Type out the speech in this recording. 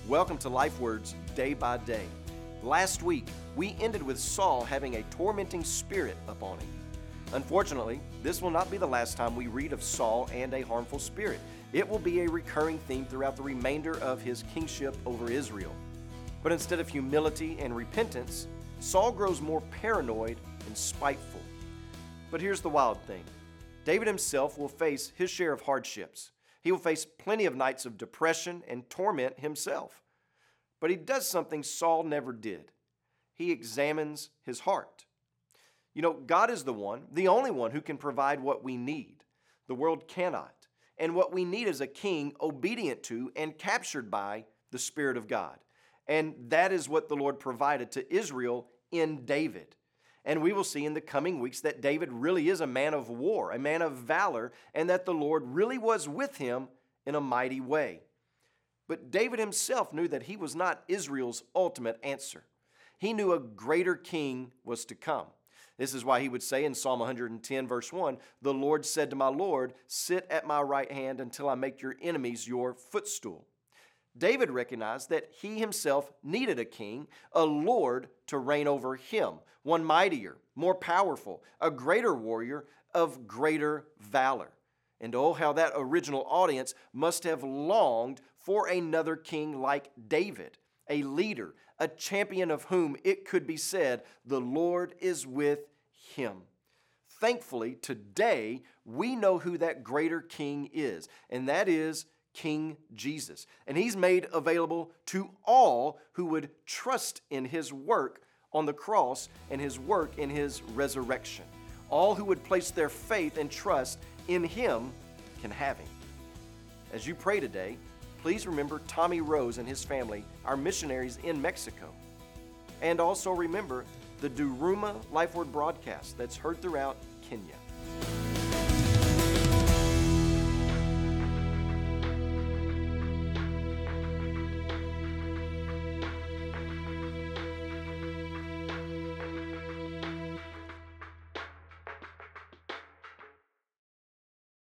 Welcome to Life Words Day by Day. Last week, we ended with Saul having a tormenting spirit upon him. Unfortunately, this will not be the last time we read of Saul and a harmful spirit. It will be a recurring theme throughout the remainder of his kingship over Israel. But instead of humility and repentance, Saul grows more paranoid and spiteful. But here's the wild thing. David himself will face his share of hardships. He will face plenty of nights of depression and torment himself. But he does something Saul never did. He examines his heart. You know, God is the only one who can provide what we need. The world cannot. And what we need is a king obedient to and captured by the Spirit of God. And that is what the Lord provided to Israel in David. And we will see in the coming weeks that David really is a man of war, a man of valor, and that the Lord really was with him in a mighty way. But David himself knew that he was not Israel's ultimate answer. He knew a greater king was to come. This is why he would say in Psalm 110, verse 1, "The Lord said to my Lord, sit at my right hand until I make your enemies your footstool." David recognized that he himself needed a king, a Lord to reign over him, one mightier, more powerful, a greater warrior of greater valor. And oh, how that original audience must have longed for another king like David, a leader, a champion of whom it could be said, the Lord is with him. Thankfully, today, we know who that greater king is, and that is King Jesus. And he's made available to all who would trust in his work on the cross and his work in his resurrection. All who would place their faith and trust in him can have him. As you pray today, please remember Tommy Rose and his family, our missionaries in Mexico. And also remember the Duruma Life Word broadcast that's heard throughout Kenya.